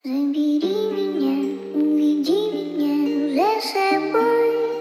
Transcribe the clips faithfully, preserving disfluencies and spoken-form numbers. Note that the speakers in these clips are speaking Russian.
Забери меня, уведи меня за собой.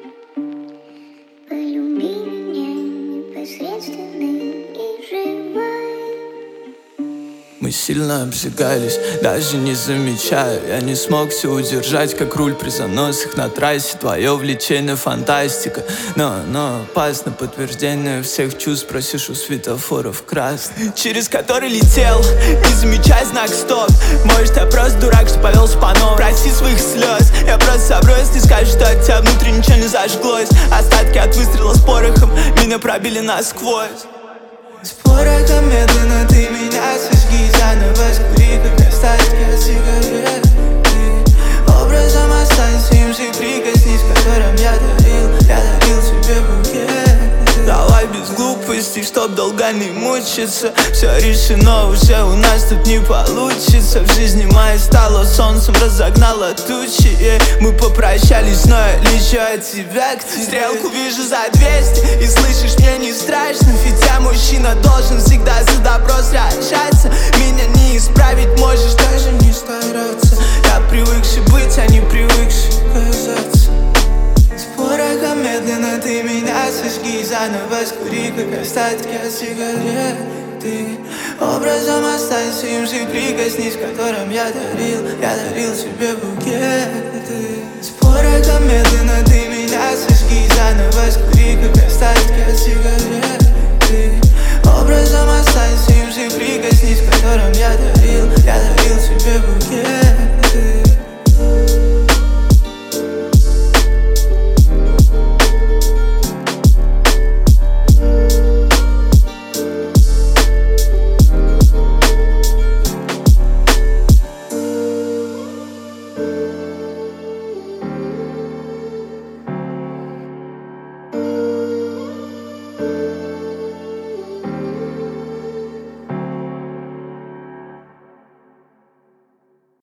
Полюби меня непосредственной и живой. Мы сильно обжигались, даже не замечая. Я не смог все удержать, как руль при заносах на трассе. Твое влечение фантастика, но, но опасно. Подтверждение всех чувств просишь у светофоров красный, через который летел, не замечая знак стоп. Может, я просто дурак, что повелся по-новому. Прости своих слез, я просто собрусь. Не скажешь, что от тебя внутри ничего не зажглось. Остатки от выстрела с порохом меня пробили насквозь. С порохом медленно ты меня сожги, заново скури, как остатки от сигарет. Ты образом останься им же, прикоснись, которым я дарил, я дарил тебе букет. Давай без глупостей, чтоб долго не мучиться. Все решено уже, у нас тут не получится. В жизни моей стало солнцем, разогнало тучи, и мы попрощались, но я лечу от тебя к тебе. Стрелку вижу за двести, и слышишь, мне не страшно. Ведь я мужчина, должен всегда за добро сражаться. Меня не исправить, можешь даже не стараться. Я привыкший быть, а не привыкший казаться. С порохом медленно ты меня сожги, заново скури, как остатки от сигарет. Ты образом останься им же, прикоснись, которым я дарил, я дарил тебе букеты. С порохом медленно ты меня сожги, заново скури, как остатки от сигарет. Ты образом останься им же, прикоснись, которым я дарил, я дарил тебе букеты.